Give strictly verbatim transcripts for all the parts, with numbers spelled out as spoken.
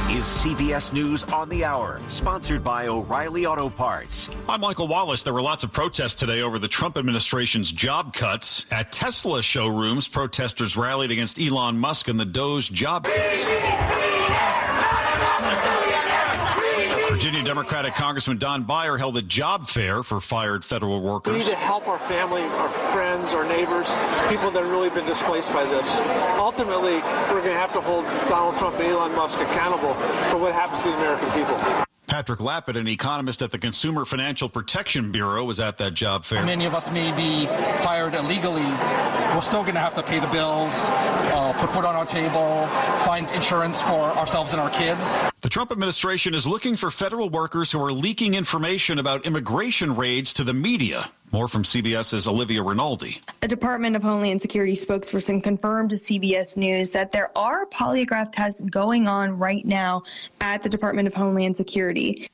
is C B S News on the Hour, sponsored by O'Reilly Auto Parts. I'm Michael Wallace. There were lots of protests today over the Trump administration's job cuts. At Tesla showrooms, protesters rallied against Elon Musk and the Doge job cuts. Virginia Democratic Congressman Don Beyer held a job fair for fired federal workers. We need to help our family, our friends, our neighbors, people that have really been displaced by this. Ultimately, we're going to have to hold Donald Trump and Elon Musk accountable for what happens to the American people. Patrick Lappin, an economist at the Consumer Financial Protection Bureau, was at that job fair. Many of us may be fired illegally. We're still going to have to pay the bills, uh, put food on our table, find insurance for ourselves and our kids. The Trump administration is looking for federal workers who are leaking information about immigration raids to the media. More from CBS's Olivia Rinaldi. A Department of Homeland Security spokesperson confirmed to C B S News that there are polygraph tests going on right now at the Department of Homeland Security.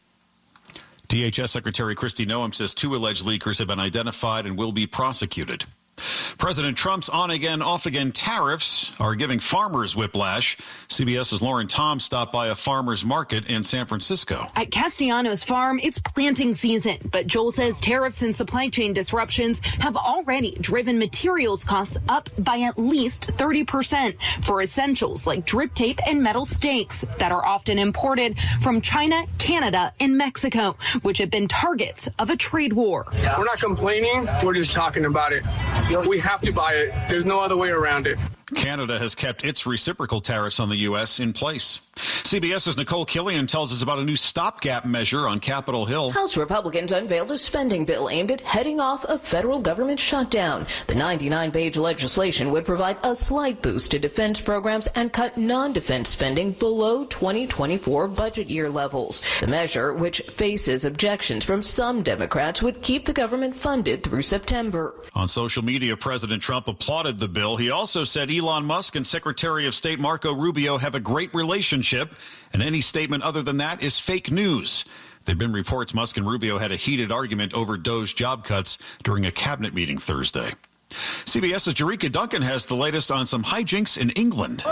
D H S Secretary Kristi Noem says two alleged leakers have been identified and will be prosecuted. President Trump's on-again, off-again tariffs are giving farmers whiplash. CBS's Lauren Tom stopped by a farmer's market in San Francisco. At Castellanos Farm, it's planting season, but Joel says tariffs and supply chain disruptions have already driven materials costs up by at least thirty percent for essentials like drip tape and metal stakes that are often imported from China, Canada, and Mexico, which have been targets of a trade war. We're not complaining. We're just talking about it. We have to buy it. There's no other way around it. Canada has kept its reciprocal tariffs on the U S in place. CBS's Nicole Killian tells us about a new stopgap measure on Capitol Hill. House Republicans unveiled a spending bill aimed at heading off a federal government shutdown. The ninety-nine page legislation would provide a slight boost to defense programs and cut non-defense spending below twenty twenty-four budget year levels. The measure, which faces objections from some Democrats, would keep the government funded through September. On social media, President Trump applauded the bill. He also said Elon Musk and Secretary of State Marco Rubio have a great relationship, and any statement other than that is fake news. There have been reports Musk and Rubio had a heated argument over Doge job cuts during a cabinet meeting Thursday. CBS's Jerika Duncan has the latest on some hijinks in England.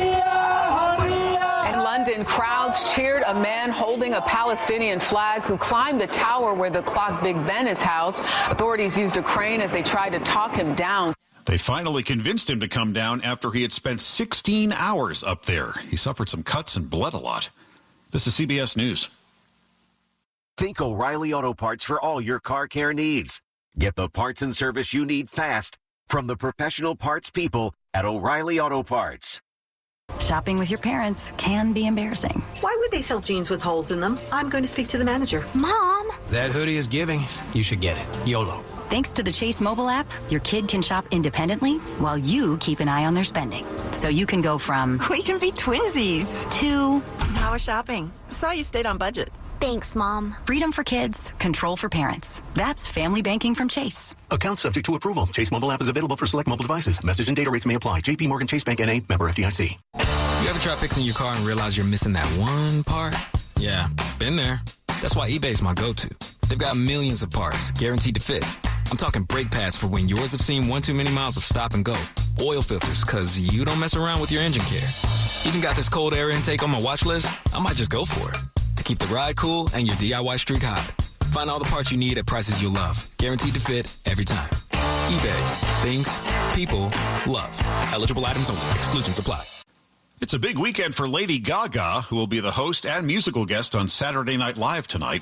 In London, crowds cheered a man holding a Palestinian flag who climbed the tower where the clock Big Ben is housed. Authorities used a crane as they tried to talk him down. They finally convinced him to come down after he had spent sixteen hours up there. He suffered some cuts and bled a lot. This is C B S News. Think O'Reilly Auto Parts for all your car care needs. Get the parts and service you need fast from the professional parts people at O'Reilly Auto Parts. Shopping with your parents can be embarrassing. Why would they sell jeans with holes in them? I'm going to speak to the manager. Mom! That hoodie is giving. You should get it. YOLO. Thanks to the Chase mobile app, your kid can shop independently while you keep an eye on their spending. So you can go from... We can be twinsies. To... How was shopping? Saw you stayed on budget. Thanks, Mom. Freedom for kids, control for parents. That's family banking from Chase. Account subject to approval. Chase mobile app is available for select mobile devices. Message and data rates may apply. J P Morgan Chase Bank N A, member F D I C. You ever try fixing your car and realize you're missing that one part? Yeah, been there. That's why eBay's my go-to. They've got millions of parts, guaranteed to fit. I'm talking brake pads for when yours have seen one too many miles of stop and go. Oil filters, because you don't mess around with your engine care. Even got this cold air intake on my watch list. I might just go for it. To keep the ride cool and your D I Y streak hot. Find all the parts you need at prices you'll love. Guaranteed to fit every time. eBay. Things people love. Eligible items only. Exclusions apply. It's a big weekend for Lady Gaga, who will be the host and musical guest on Saturday Night Live tonight.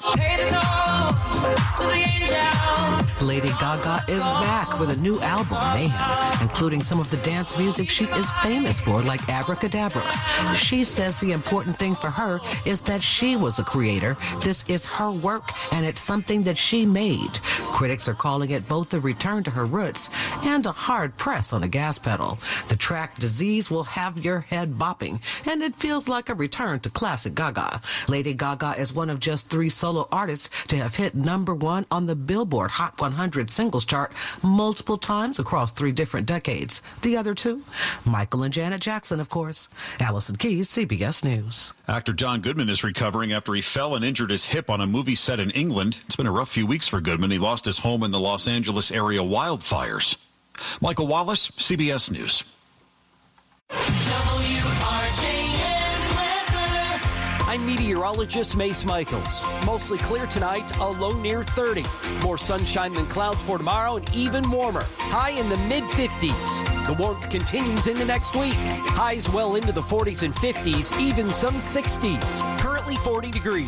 Lady Gaga is back with a new album, Mayhem, including some of the dance music she is famous for, like Abracadabra. She says the important thing for her is that she was a creator. This is her work, and it's something that she made. Critics are calling it both a return to her roots and a hard press on the gas pedal. The track Disease will have your head bopping, and it feels like a return to classic Gaga. Lady Gaga is one of just three solo artists to have hit number one on the Billboard Hot one hundred singles chart multiple times across three different decades. The other two, Michael and Janet Jackson, of course. Allison Keyes, C B S News. Actor John Goodman is recovering after he fell and injured his hip on a movie set in England. It's been a rough few weeks for Goodman. He lost his home in the Los Angeles area wildfires. Michael Wallace, C B S News. I'm meteorologist Mace Michaels. Mostly clear tonight, a low near thirty. More sunshine than clouds for tomorrow and even warmer. High in the mid fifties. The warmth continues into next week. Highs well into the forties and fifties, even some sixties. Currently forty degrees.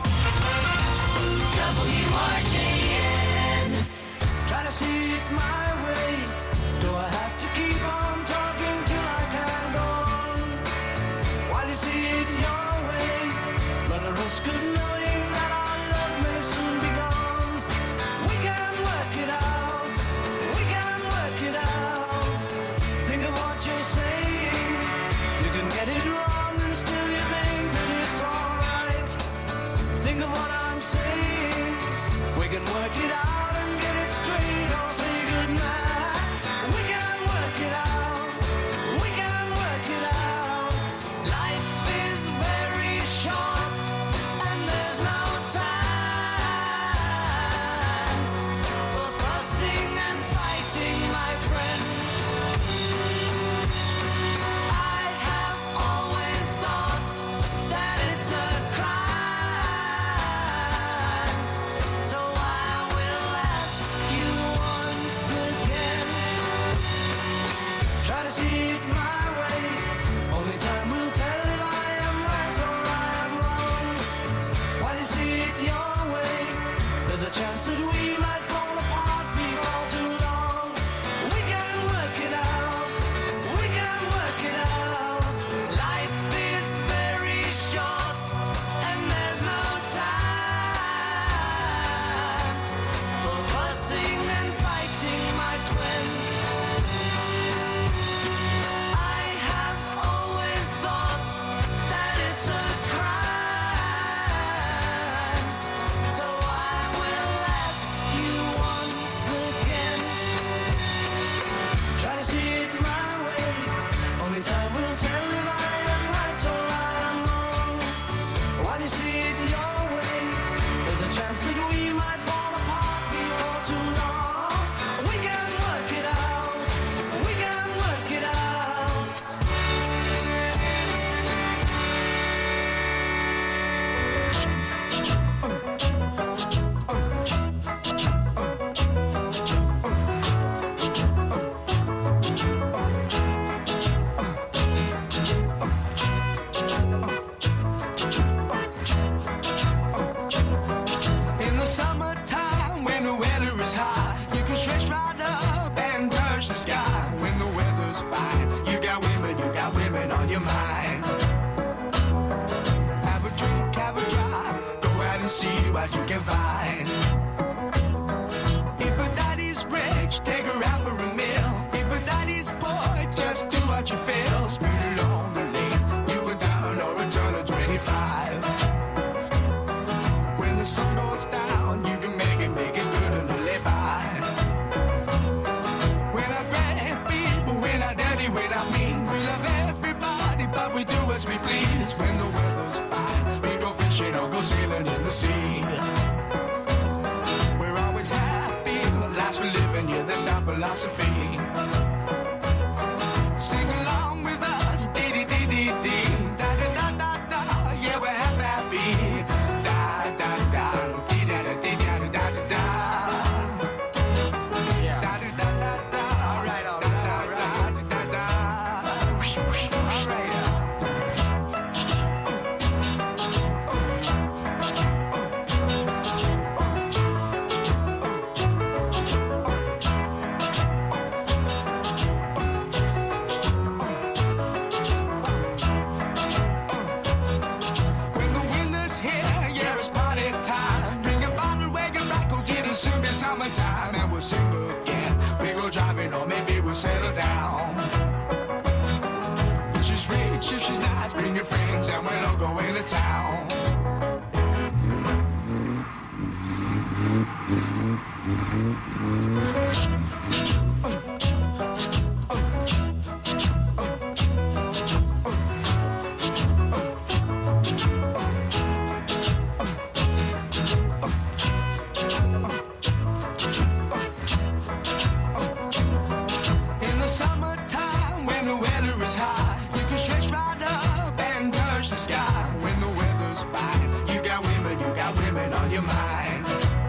W R J N. Try to see it my way. Do I have to keep on talking till I can go on? While you see it your way, run the risk of knowing that our love may soon be gone. We can work it out. We can work it out. Think of what you're saying. You can get it wrong and still you think that it's alright. Think of what I'm saying. We can work it out and get it straight or say goodnight. We can work it out. We can work it out. Life is very short and there's no time for fussing and fighting, my friend. I have always thought that it's a crime. So I will ask you once again. Try to see it my way. Only time will tell if I am right or I am wrong. While you see it your way, there's a chance that we might fall apart before too long. We can work it out. We can work it out. Life is very short and there's no time for fussing and fighting, my friend. I have always thought that it's a crime. So I will ask you once again. Try to see it my way. Only time will tell if I am right or I am wrong. While you see it your way, there's a chance that we might fall apart before too long. We can work it out. We can work it out. In the summertime, when the weather is high, you can stretch right up and touch the sky. When the weather's fine, you got women, you got women on your mind. Have a drink, have a drive, go out and see what you can find. If a daddy's rich, take her out for a meal. If a daddy's poor, just do what you feel. Speed along the lane, you a turn or a turn of twenty-five. When the sun goes down, you can make it, make it good and live by. When I grab people, when I daddy, when I mean, we love everybody, but we do as we please. When the weather's fine, we go fishing or go sailing in the sea. We're always happy, lives we're living, yeah, that's our philosophy. Sing along with us, dee dee dee dee dee, da da da da da, yeah, we're happy, happy. Da da da, dee da da dee da da da da da. Da da da da da, all right, all right, all right, da da da. Whoosh, whoosh, whoosh, right. When the winter's here, yeah, it's party time. Bring a bottle, wagon back, 'cause it'll soon be summertime. And we'll sing again. We go driving, or maybe we'll settle down. If she's rich, if she's nice, bring your friends, and we'll all go into town. In the summertime, when the weather is high, you can stretch right up and touch the sky. When the weather's your mind.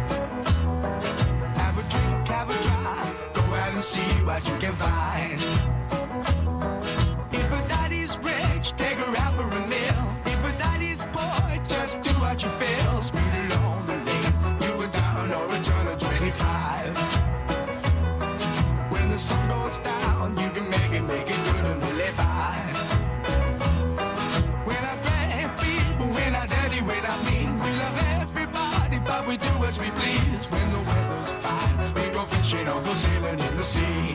Have a drink, have a drive, go out and see what you can find. If a daddy's rich, take her out for a meal. If a daddy's poor, just do what you feel. Speed along the lane, you a down or a turn of twenty-five. When the sun goes down, you can make it, make it good and live by. When I thank people, when I dirty, when I mean, we love everybody, but we do as we please. When the weather's fine, we go fishing or go sailing in the sea.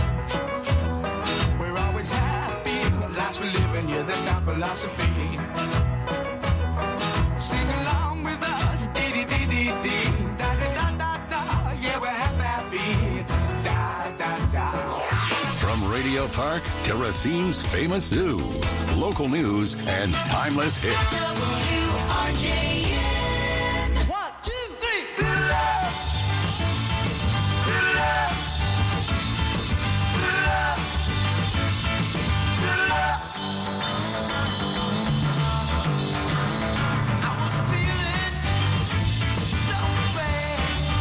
We're always happy, life's we're living, yeah, that's our philosophy. Sing along with us, dee dee dee dee dee, da da da da da, yeah, we're happy, happy, da da da. From Radio Park to Racine's famous zoo, local news and timeless hits. W R J N. One, two, three. Good love. Good love. Good love. Good love. I was feeling so bad.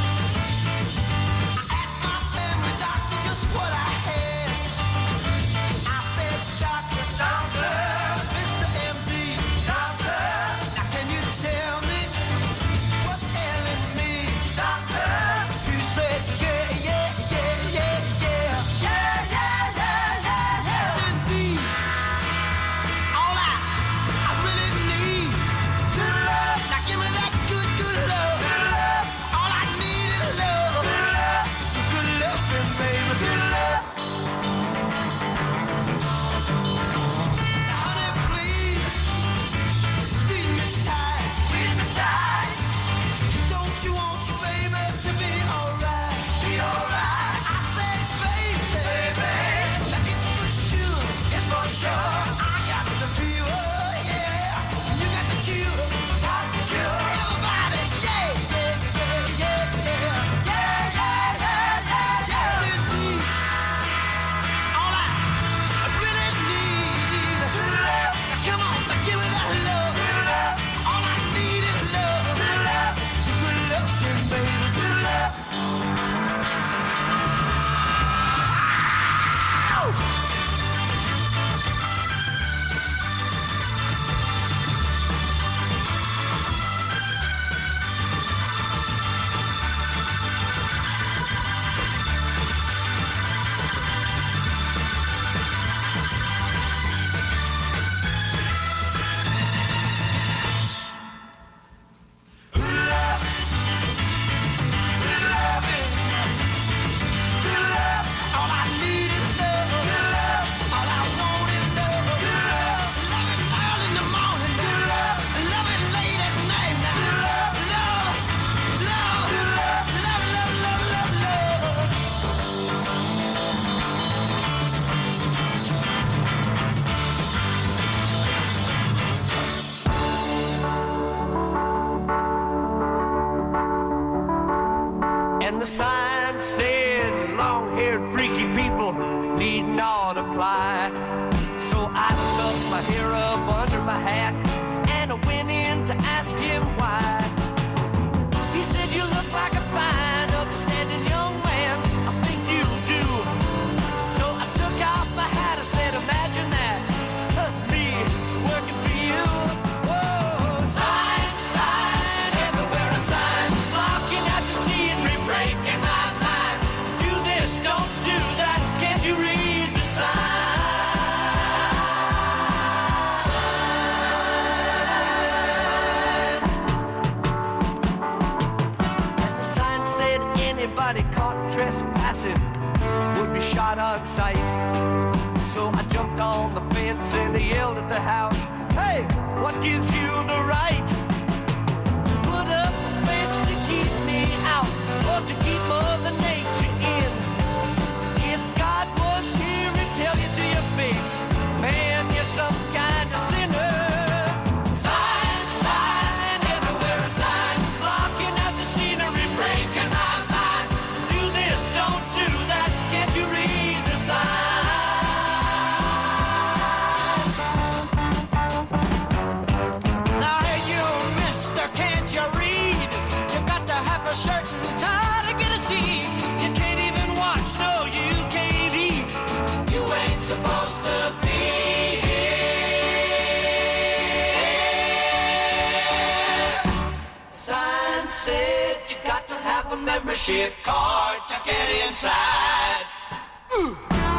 I asked my family doctor just what I had. I said, doctor, doctor, Mister M D, doctor, now can you tell me what's ailing me, doctor? He said, yeah, yeah, yeah, yeah, yeah, yeah, yeah, yeah, yeah, yeah. Indeed, all I, I really need, good love. Now give me that good, good love. Good love. All I need is love. Good love. Good love, baby. Good love. Now, honey, please, squeeze me tight. Squeeze me tight. Don't you want your baby to be alright? Be alright. I said, baby, baby, like it's for sure. It's for sure. I got the fever, yeah. You got the cure. Got the cure. Everybody, yeah, yeah, yeah, yeah, yeah. Yeah, yeah, yeah, yeah, yeah. Indeed, all I, I really need is love. Now come on, now give me that love. Good love. All I need is love. Good love. Good love, baby. Good love. And the sign said, long-haired freaky people need not apply. So I tucked my hair up under my hat and I went in to ask him why. He said, you look like a fine, upstanding young man. I think you do. So I took off my hat and said, imagine that, me working for you. Whoa, sign, sign, everywhere a sign, blocking out the scenery, breaking my mind. Do this, don't do that, can't you read the sign? The sign said anybody caught trespassing would be shot on sight. So I jumped on the fence and I yelled at the house, hey, what gives you the right to put up a fence to keep me out or to keep Mother Nature in? If God was here, he'd tell you to your face, man, you're some kind of sinner. Sign, sign, everywhere a sign, blocking out the scenery, breaking my mind. Do this, don't do that, can't you read the sign? Now, hey, you a membership card to get inside. Ooh.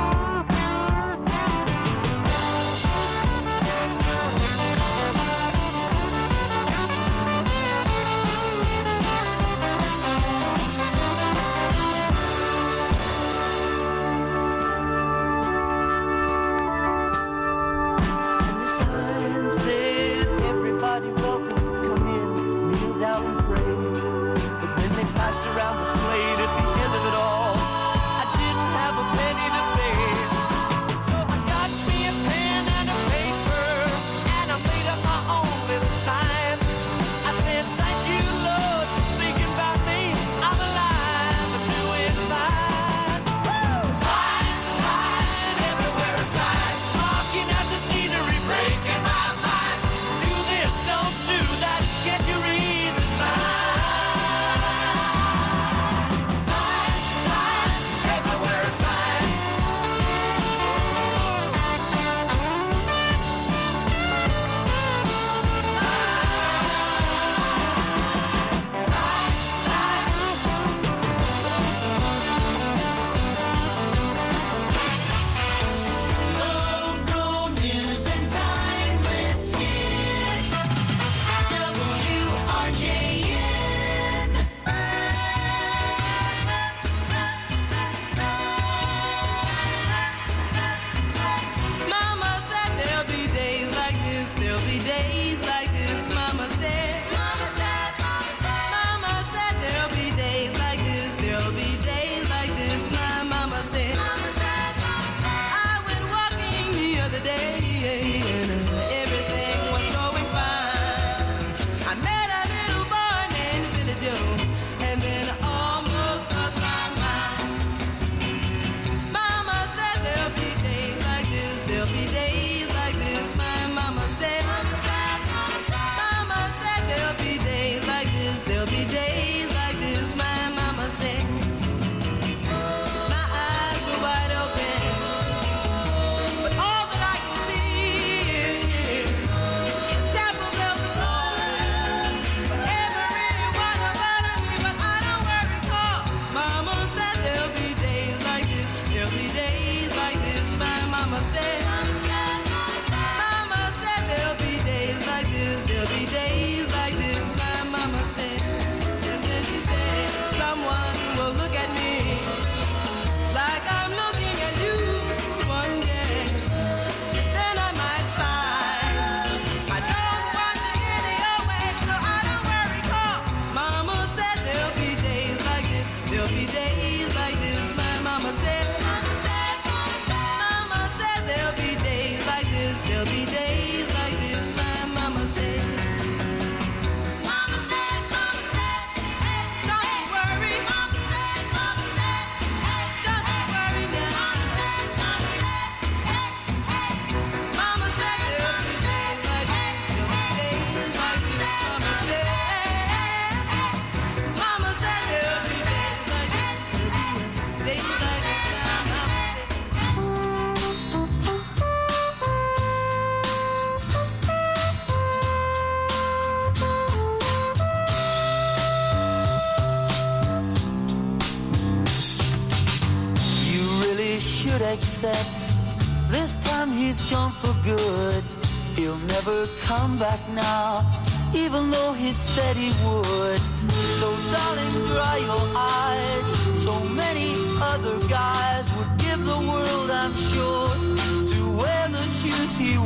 Except this time he's gone for good. He'll never come back now, even though he said he would. So darling, dry your eyes. So many other guys would give the world, I'm sure, to wear the shoes he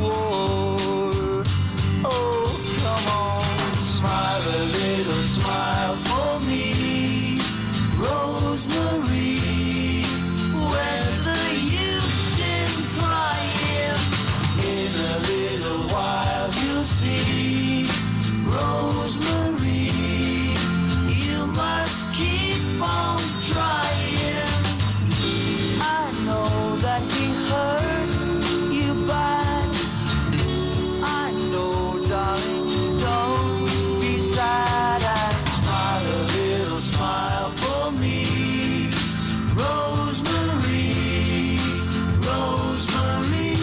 wore. Oh, come on, smile a little smile for me, Rosemary. Where's the use in crying? In a little while you'll see, Rosemary, you must keep on trying. I know that he hurt you bad. I know, darling, don't be sad and smile a little smile for me, Rosemary, Rosemary.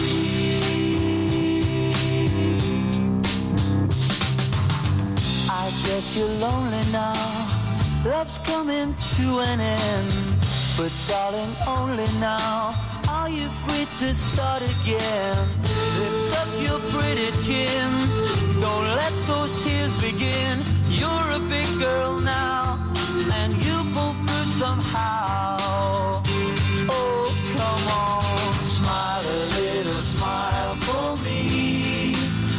I guess you're lonely now, that's coming to an end. But darling, only now are you free to start again. Lift up your pretty chin, don't let those tears begin. You're a big girl now, and you'll pull through somehow. Oh, come on, smile a little smile for me,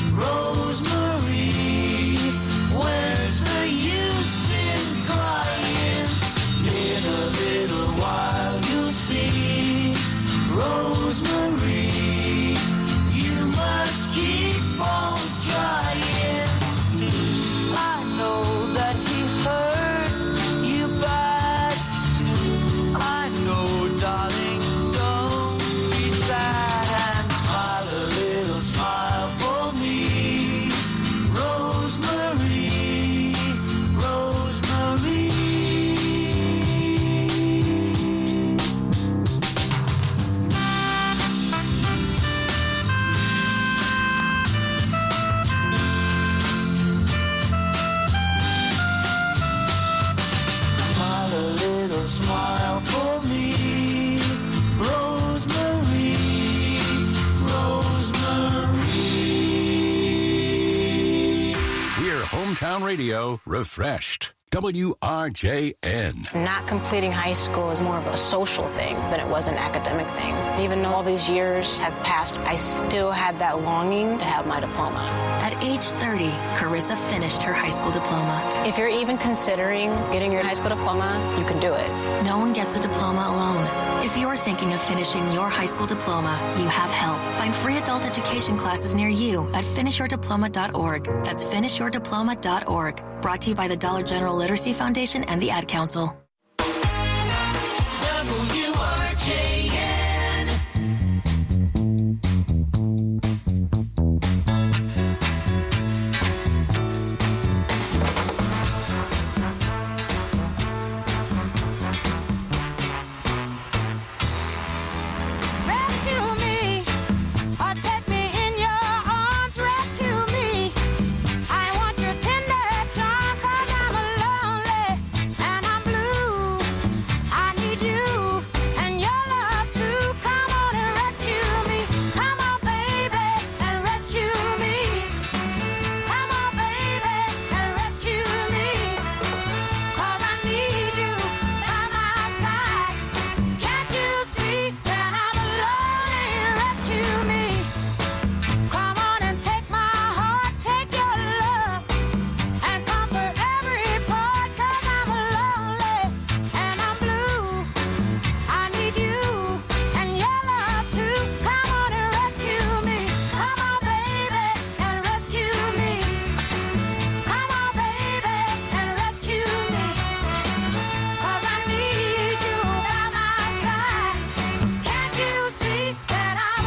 Rosemary. Where's the use in crying? In a little while you'll see, Rosemary, you must keep on trying. I know that he hurt you bad. I know, darling, don't be sad. And smile a little smile for me, Rosemary, Rosemary. Smile a little smile for me, Rosemary, Rosemary. We're Hometown Radio refreshed. W R J N. Not completing high school is more of a social thing than it was an academic thing. Even though all these years have passed, I still had that longing to have my diploma. At age thirty, Carissa finished her high school diploma. If you're even considering getting your high school diploma, you can do it. No one gets a diploma alone. If you're thinking of finishing your high school diploma, you have help. Find free adult education classes near you at finish your diploma dot org. That's finish your diploma dot org. Brought to you by the Dollar General Literacy Foundation and the Ad Council. W R J N. Rescue me, or take me in your arms. Rescue me. I want your tender charm, 'cause I'm lonely and I'm blue. I need you and your love too. Come on and rescue me. Come on, baby, and rescue me. Come on, baby, and rescue me. 'Cause I need you by my side. Can't you see that I'm lonely? Rescue me. Come on and take my heart, take your love, and comfort every part. 'Cause I'm lonely and I'm blue. I need you and your love too. Come on and rescue me. Come on, baby, and rescue me. Come on, baby, and rescue me. 'Cause I need you by my side. Can't you see that I'm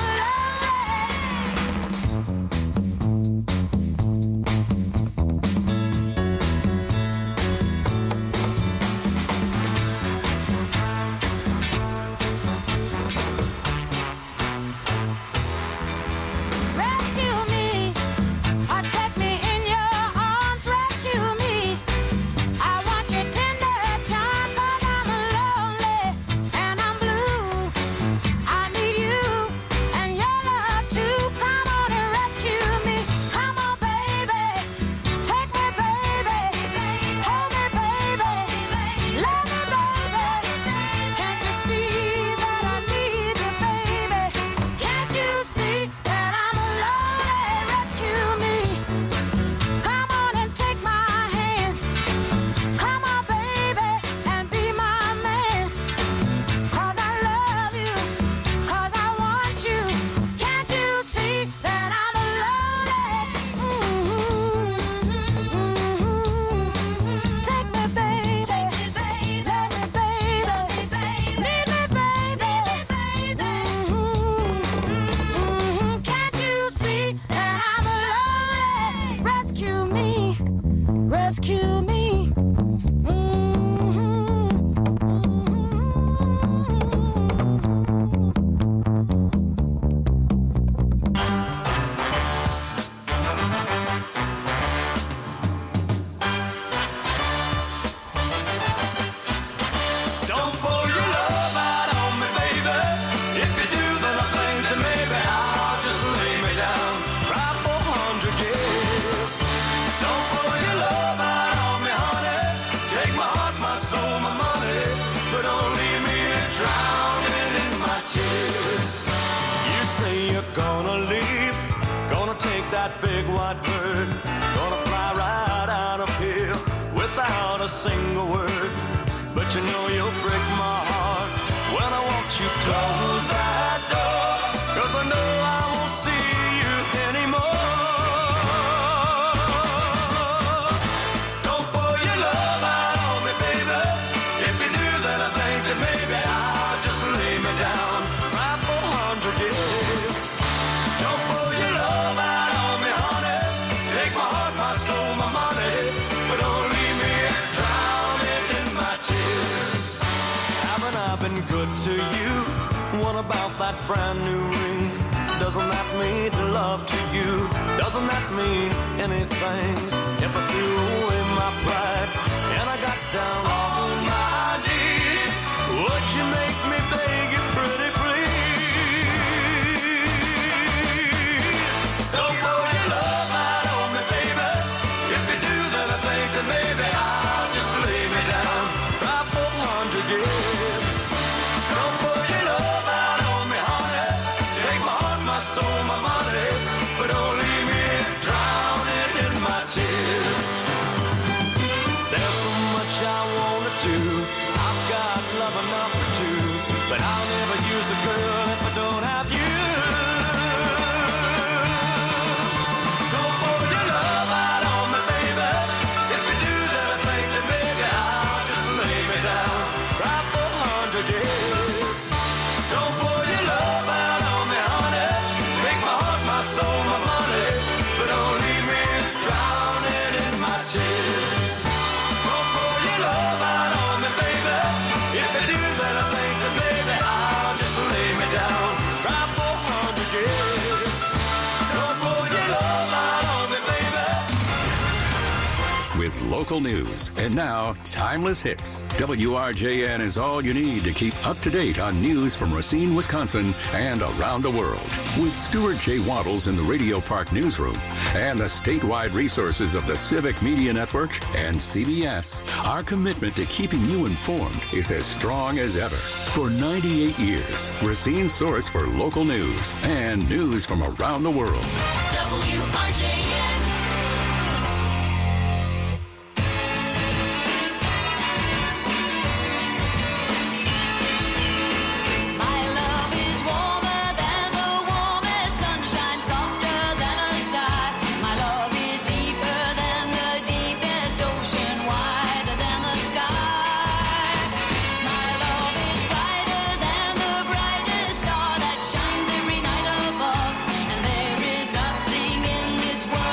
Rescue me, or take me in your arms. Rescue me. I want your tender charm, 'cause I'm lonely and I'm blue. I need you and your love too. Come on and rescue me. Come on, baby, take me, baby. Hold me, baby. Love me, baby. Can't you see that I need you, baby? Can't you see that I'm lonely? Rescue me. Come on and take my hand. Come on, baby, and be my man. 'Cause I love you, 'cause I want you. Can't you see that I'm lonely? Take me, baby. Let me, baby. Need me, baby. Can't you see that I'm lonely? Rescue me. Rescue me. a single word, but you know you'll break my heart when I watch you close that door, 'cause I know I won't see you anymore. Don't pour your love out on me, baby. If you do, then I think that maybe I'll just lay me down right for a hundred years. Don't pour your love out on me, honey. Take my heart, my soul, my money, but don't leave me drowning in my tears. Haven't I been good to you? What about that brand new ring? Doesn't that mean love to you? Doesn't that mean anything? If I threw away my pride and I got down on my knees, would you make me beg you pretty please? Don't pour your love out on me, baby. If you do, then I think that maybe I'll just lay me down right for a hundred years. Don't pour your love out on me, honey. Take my heart, my soul, my money, but don't leave me drowning in my tears. There's so much I wanna do. I've got love enough for two, but I'll never use a girl if I don't have you. Don't pour your love out on me, baby. If you do, then I think that maybe I'll just lay me down right for a hundred years. Don't pour your love out on me, honey. Take my heart, my soul, my money, but don't leave me drowning in my tears. Don't pour your love out on me, baby. If you do, then I think that maybe I'll just lay me down right for a hundred years. Don't pour your love out on me, baby. With local news and now timeless hits, W R J N is all you need to keep up to date on news from Racine, Wisconsin, and around the world. With Stuart J. Waddles in the Radio Park newsroom and the statewide resources of the Civic Media Network and C B S, our commitment to keeping you informed is as strong as ever. For ninety-eight years, Racine's source for local news and news from around the world. W R J N. My love is warmer than the warmest sunshine, softer than a sky. My love is deeper than the deepest ocean, wider than the sky. My love is brighter than the brightest star that shines every night above. And there is nothing in this world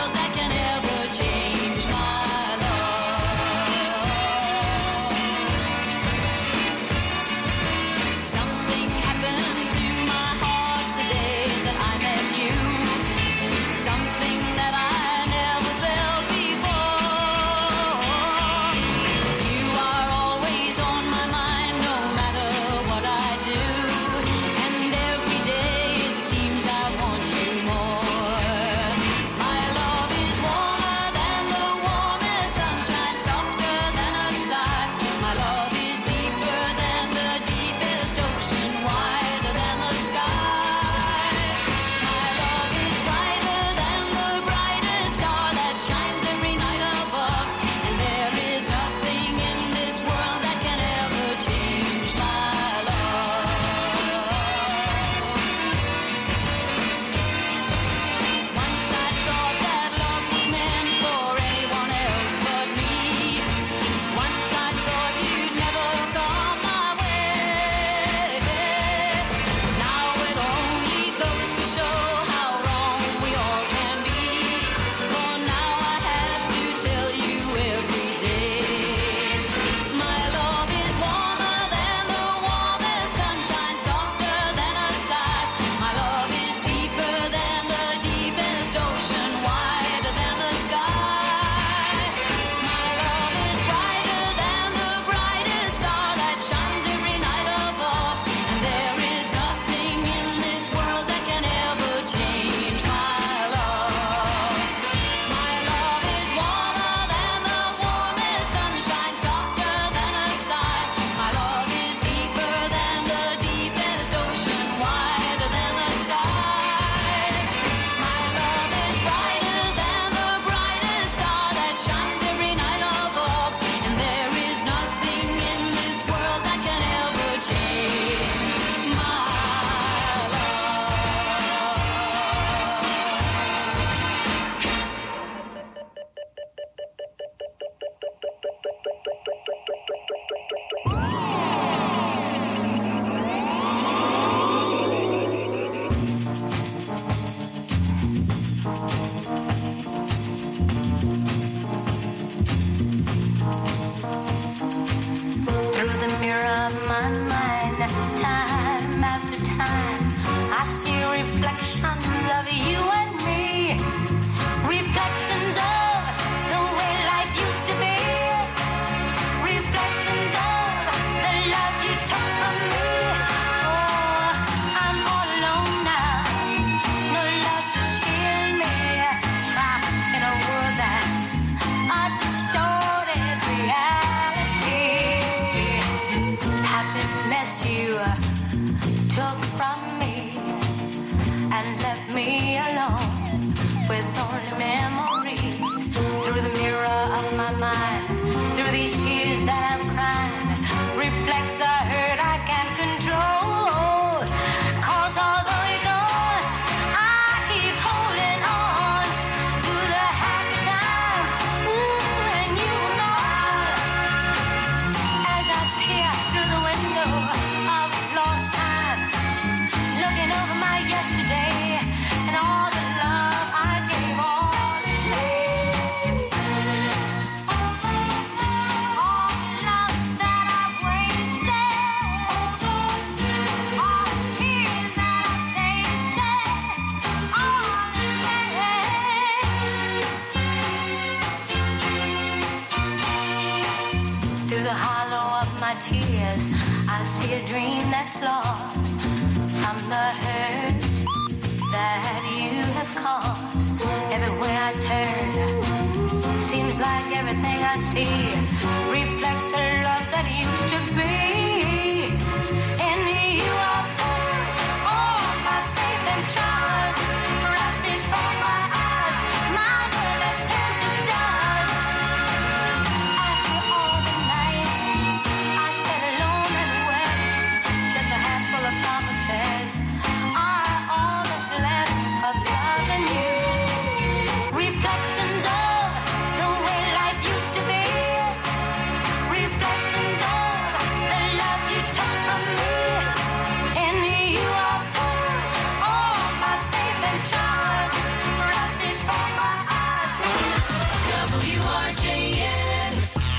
the hollow of my tears, I see a dream that's lost from the hurt that you have caused. Everywhere I turn, seems like everything I see reflects the love that used to be. In you I put all my faith and trust, right before my eyes, my world has turned to dust. After all the nights I sat alone and wept, just a handful of promises are all that's left of loving you. Reflections of the way life used to be. Reflections of the love you took from me. In you I put all my faith and trust, right before my eyes. W R J N.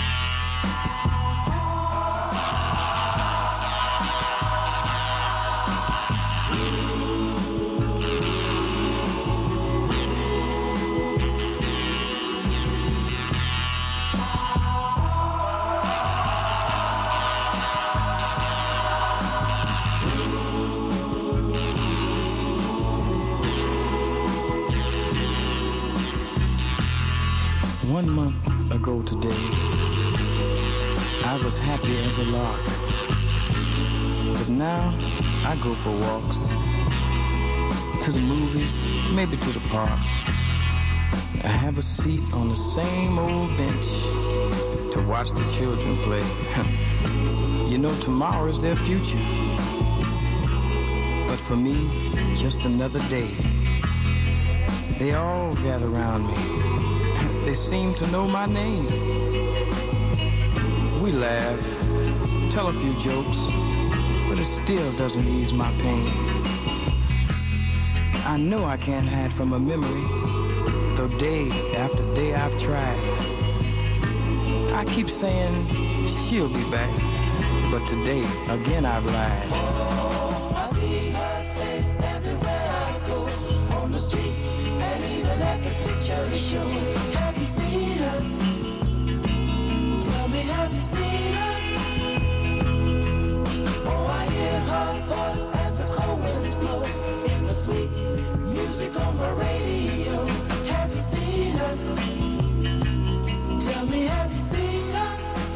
One month ago today, I was happy as a lark. But now, I go for walks, to the movies, maybe to the park. I have a seat on the same old bench to watch the children play. You know, tomorrow is their future. But for me, just another day. They all gather around me. They seem to know my name. We laugh, tell a few jokes, but it still doesn't ease my pain. I know I can't hide from a memory, though day after day I've tried. I keep saying she'll be back, but today again I've lied. Oh, I see her face everywhere I go, on the street and even at the picture he showed. Have you seen her? Tell me, have you seen her? Oh, I hear her voice as the cold winds blow in the sweet music on my radio. Have you seen her? Tell me, have you seen her?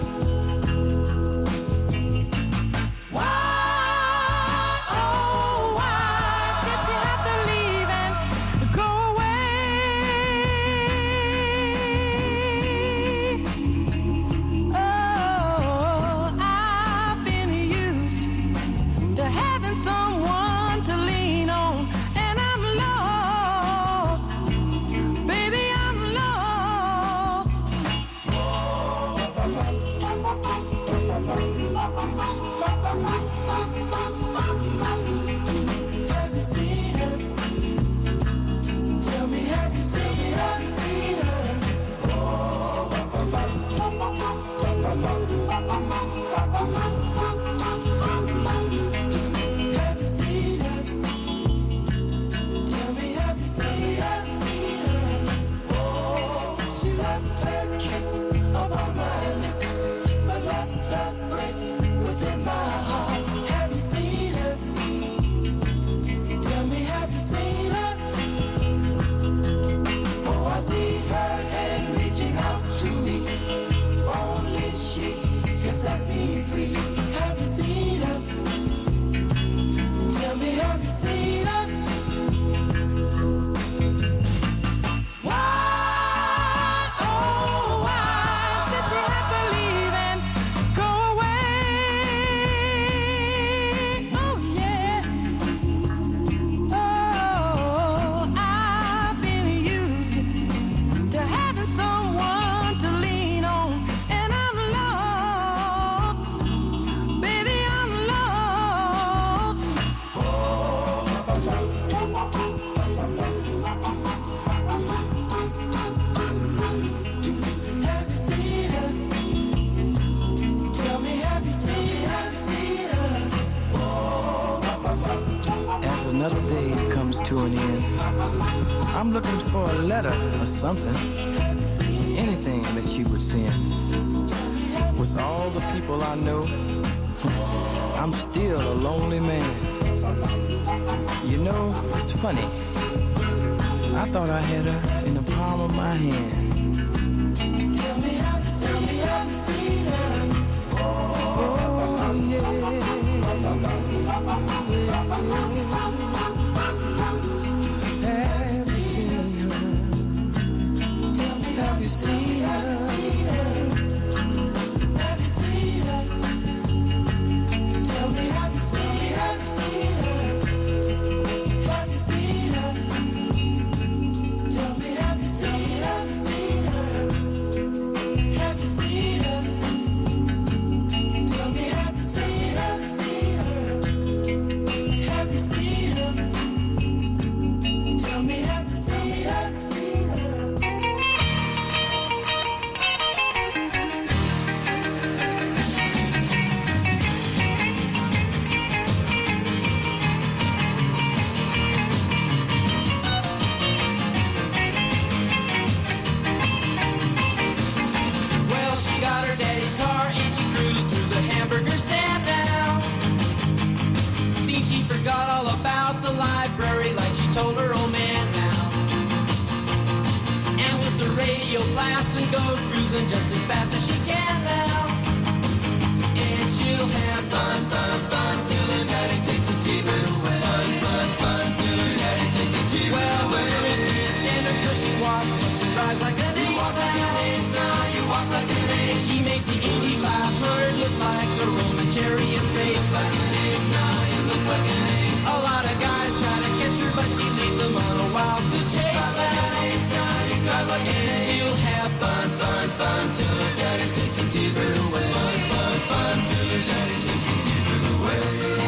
Another day comes to an end. I'm looking for a letter or something, anything that she would send. with all the people I know, I'm still a lonely man. You know, it's funny. I thought I had her in the palm of my hand. Tell me how you see, how you see her. Oh, yeah. Have you seen her? Tell me Have you seen her? Have you seen her? Tell me have you seen, have you seen her? Have you seen her? Tell me have you seen, have you seen her? Have you seen her? Tell me have you seen, have you seen her? Have you seen her? Tell me have you seen, have you seen her? Well, she got her daddy's car and she cruised through the hamburger stand now. Seems she forgot all about the library like she told her old man now. And with the radio blasting goes cruising just as fast as she can now. And she'll have fun, fun, fun till her daddy takes a T-bird away. Fun, fun, fun till her daddy takes a T-bird well, away. Well, the girls can't stand her 'cause she walks, looks and drives like an ace. You walk like an ace now, you walk like an ace. She makes the eighty-five hundred look like a Roman chariot race. Like an ace now, you look like an ace. A lot of guys try to catch her, but she leads them on a wild goose chase. Drive like an ace now, you drive like an ace. She'll have fun, fun, fun till her daddy takes a T-bird away. Fun, fun, fun till her daddy takes a T-bird away.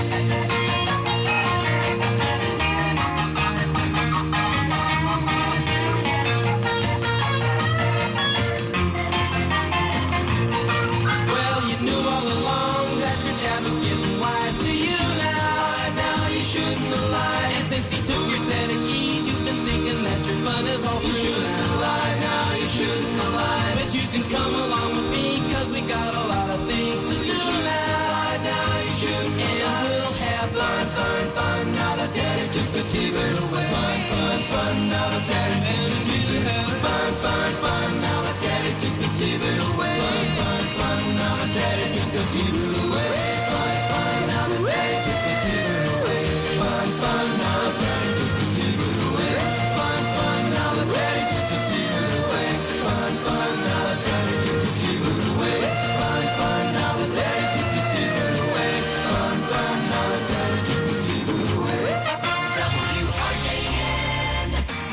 Well, you knew all along that your dad was getting wise to you now. Now you shouldn't have lied. And since he took your set of keys, you've been thinking that your fun is all through. You shouldn't have lied. Now you shouldn't have lied. But you can come along with me 'cause we got a lot of things to do now. Now you shouldn't have lied. And we'll have fun, fun, fun. Now that daddy took the T-bird away. Fun, fun, fun. Now that daddy took the T-bird away. Fun, fun, fun. Now that daddy took the T-bird away. Fun, fun, fun. Now that daddy took the T-bird away. Fun, fun. Now that daddy took the T-bird away. Fun, fun. Now that daddy took the T-bird away. Fun, fun. Now that daddy took the T-bird away. Fun, fun. Now that daddy took the T-bird away. Fun, fun. Now that daddy took the T-bird away. Fun, fun. Now that daddy took the T-bird away. W R J N.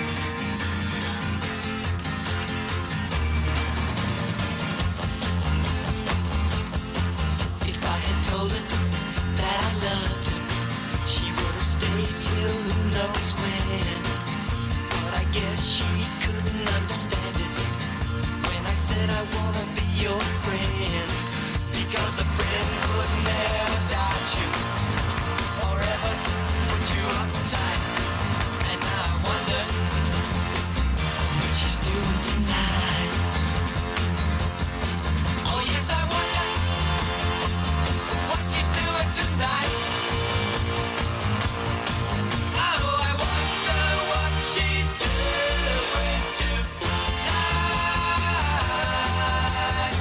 If I had told her that I loved her, she would have stayed till who knows when. But I guess she couldn't understand it when I said I wanna be your friend. Because a friend would never doubt you or ever put you uptight. And now I wonder what she's doing tonight. Oh yes, I wonder what she's doing tonight. Oh, I wonder what she's doing tonight.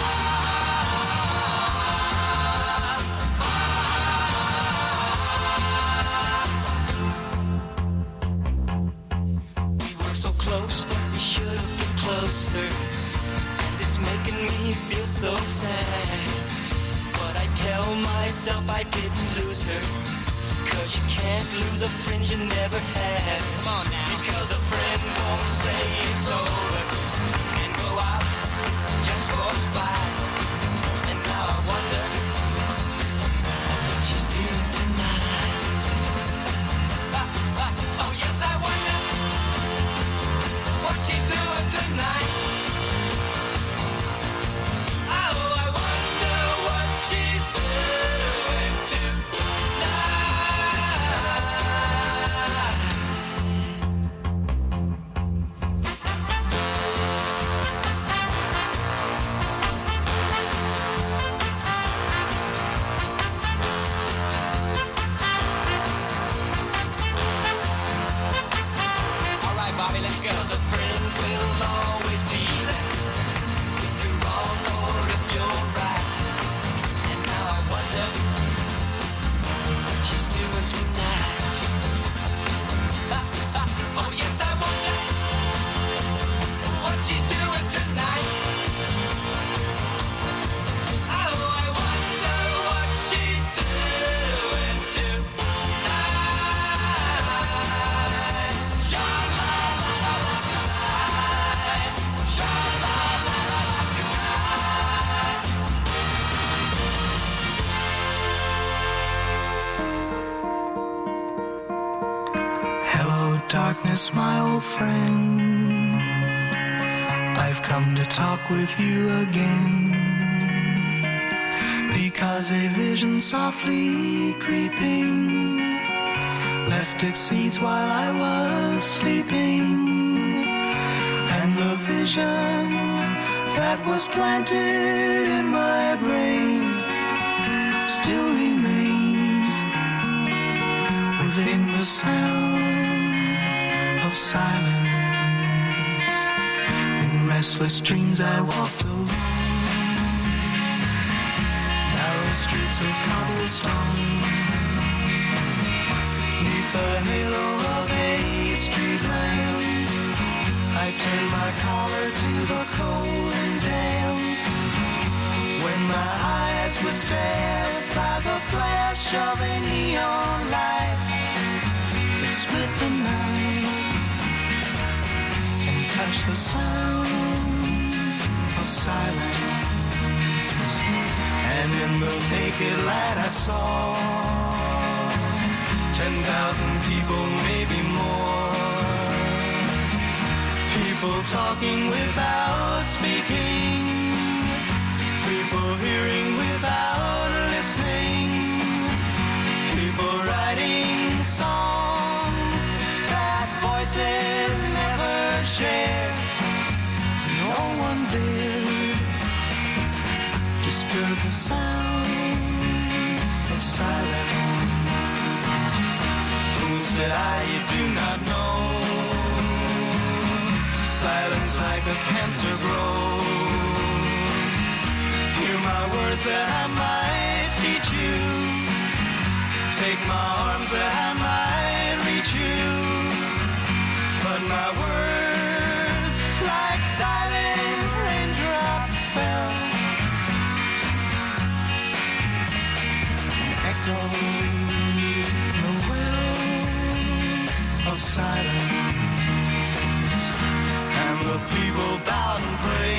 We were so close, but we should have been closer. And it's making me feel so sad. But I tell myself I didn't lose her. 'Cause you can't lose a friend you never had. Come on now. Because a friend won't say it's over and go out just for a spite. And now I wonder what she's doing tonight. Ah, ah, oh yes, I wonder what she's doing tonight. Oh, I wonder what she's doing tonight. darkness, my old friend. I've come to talk with you again, because a vision softly creeping left its seeds while I was sleeping, and the vision that was planted in my brain still remains within the sound of silence. In restless dreams I walked alone, narrow streets of cobblestone, neath the halo of a street lamp. I turned my collar to the cold and damp, when my eyes were stabbed by the flash of a neon light that split the night and touched the sound of silence. And in the naked light I saw ten thousand people, maybe more, people talking without speaking, people hearing without listening, people writing songs that voices never share. No one dared disturb the sound of silence. Fool, said I, you do not know, silence like a cancer grows. Hear my words that I might teach you, take my arms that I might reach you, but my words like silent raindrops fell, echoing the wells of silence. And the people bowed and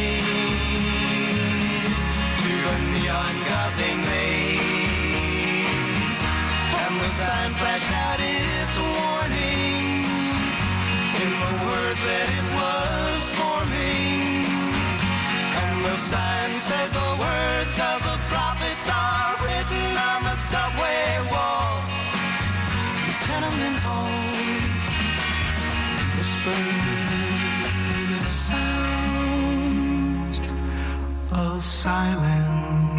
prayed to the neon god they made, and the sign flashed out its warning in the words that it was forming. And the sign said the words of the prophets are written on the subway walls, the tenement halls, whispered sounds of silence.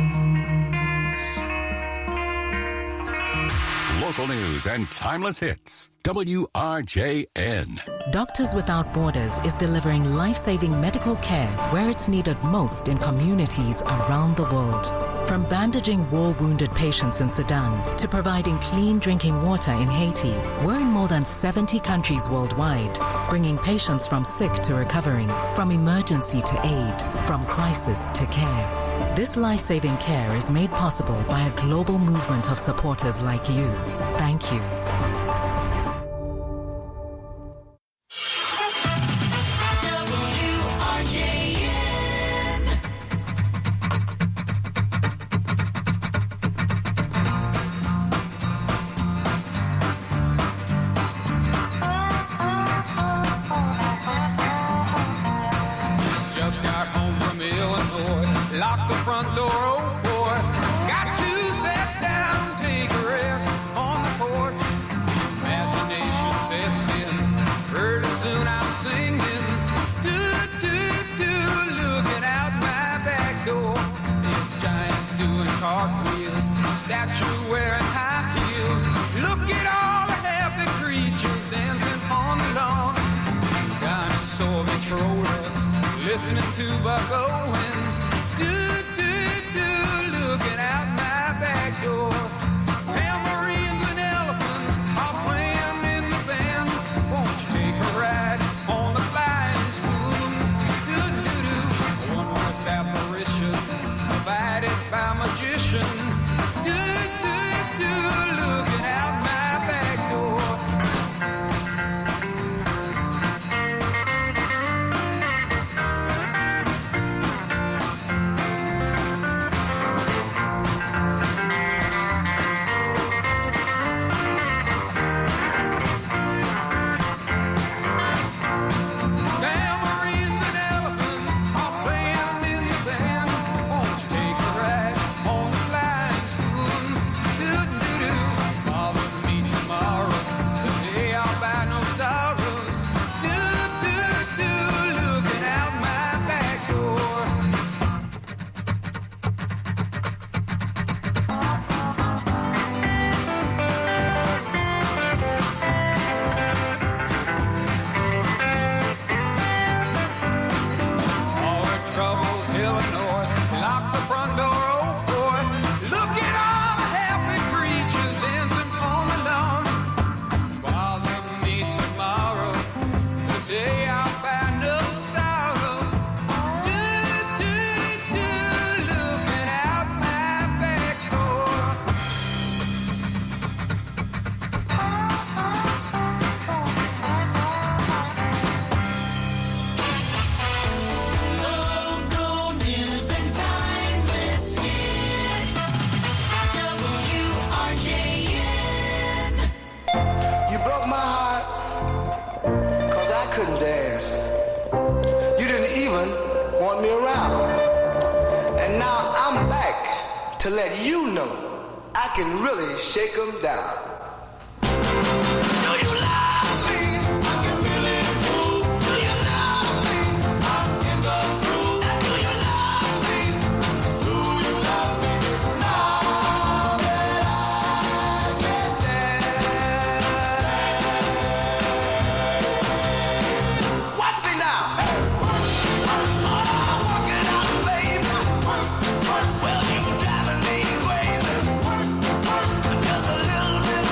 Local news and timeless hits. W R J N. Doctors Without Borders is delivering life-saving medical care where it's needed most in communities around the world. From bandaging war-wounded patients in Sudan to providing clean drinking water in Haiti, we're in more than seventy countries worldwide, bringing patients from sick to recovering, from emergency to aid, from crisis to care. This life-saving care is made possible by a global movement of supporters like you. Thank you. Lock the front door, oh boy. Got to sit down, take a rest on the porch. Imagination sets in. Pretty soon I'm singing. Do, do, do, looking out my back door. It's giants doing cartwheels. Statue wearing high heels. Look at all the happy creatures dancing on the lawn. Dinosaur controller, listening to Buck Owens. Do, do, do, looking out my back door. Tambourines and elephants are playing in the band. Won't you take a ride on the flying spoon? Do, do, do, a one-horse apparition provided by magician. Do, do, do, looking out my back door. to let you know I can really shake them down. Do you love me? I can really prove. Do you love me? I'm in the groove. Do you love me? Do you love me? Now that I can dance. Watch me now. I'm walking out, baby. Well, you driving me crazy. Just a little bit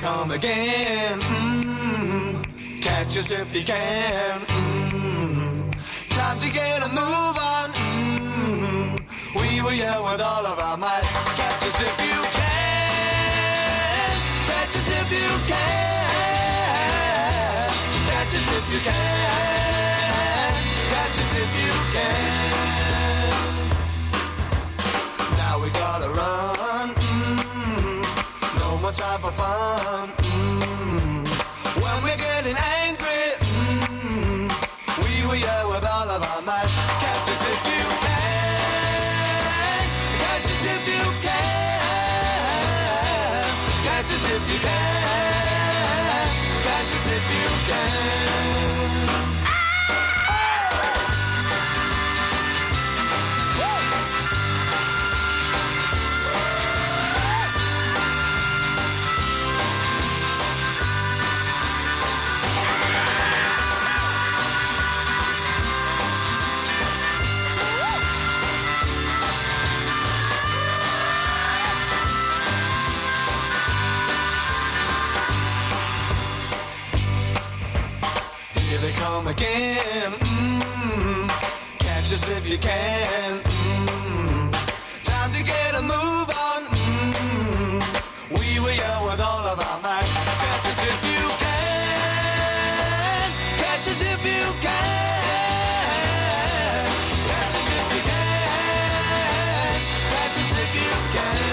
come again. Mm-hmm. Catch us if you can. Mm-hmm. Time to get a move on. Mm-hmm. We were here with all of our might. Catch us if you can. Catch us if you can. Catch us if you can. Catch us if you can. Now we gotta run. Mm-hmm. No more time for fun. Mm-hmm. When we're getting angry, mm-hmm. we were here with all of our might. Catch us if you can. Catch us if you can. Catch us if you can. Catch us if you can. Here they come again. Mm-hmm. Catch us if you can. Mm-hmm. Time to get a move on. Mm-hmm. We were here with all of our might. Catch us if you can. Catch us if you can. Catch us if you can. Catch us if you can.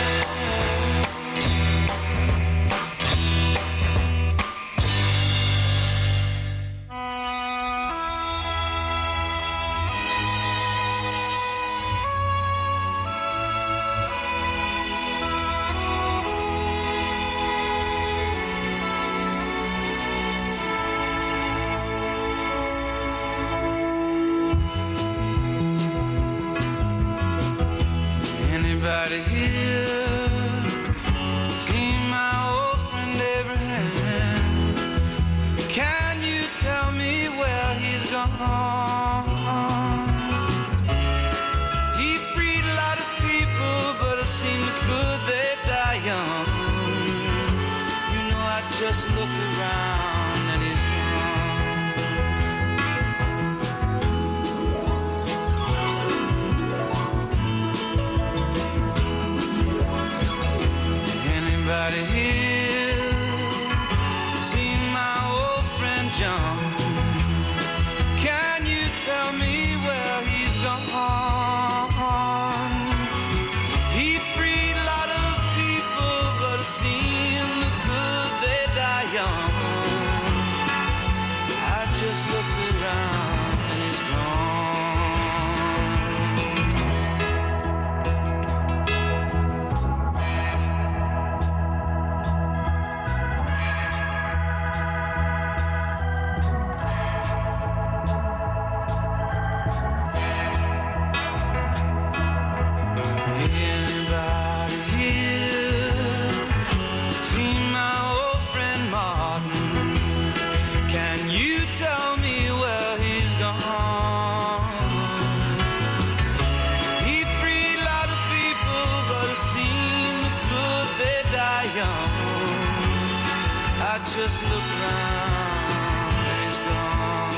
Anybody here seen my old friend Abraham? Can you tell me where he's gone? He freed a lot of people, but it seemed good they die young. You know, I just looked around and he's gone. Anybody here seen my old friend John? Can you tell me where he's gone? He freed a lot of people, but it seemed good they die young. I just looked around and he's gone. Anybody here seen my old friend Martin? Can you tell me where he's gone? He freed a lot of people, but it seemed good they die young. I just looked around and he's gone.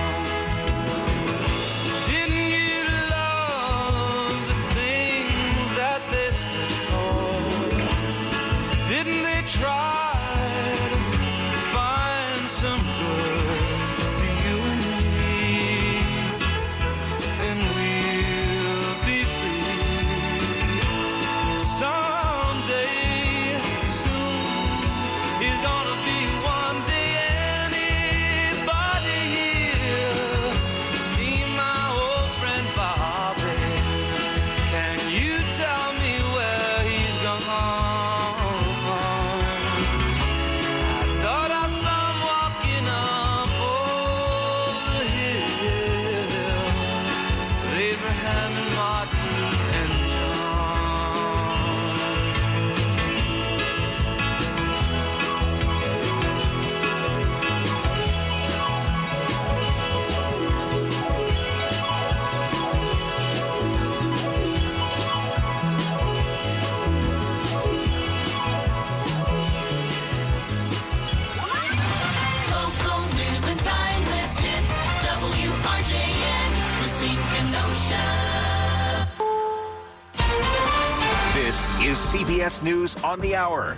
Didn't you love the things that they stood for? Didn't they try to find some good for you and me? And we'll be free someday soon. He's gonna be one day This is C B S News on the Hour,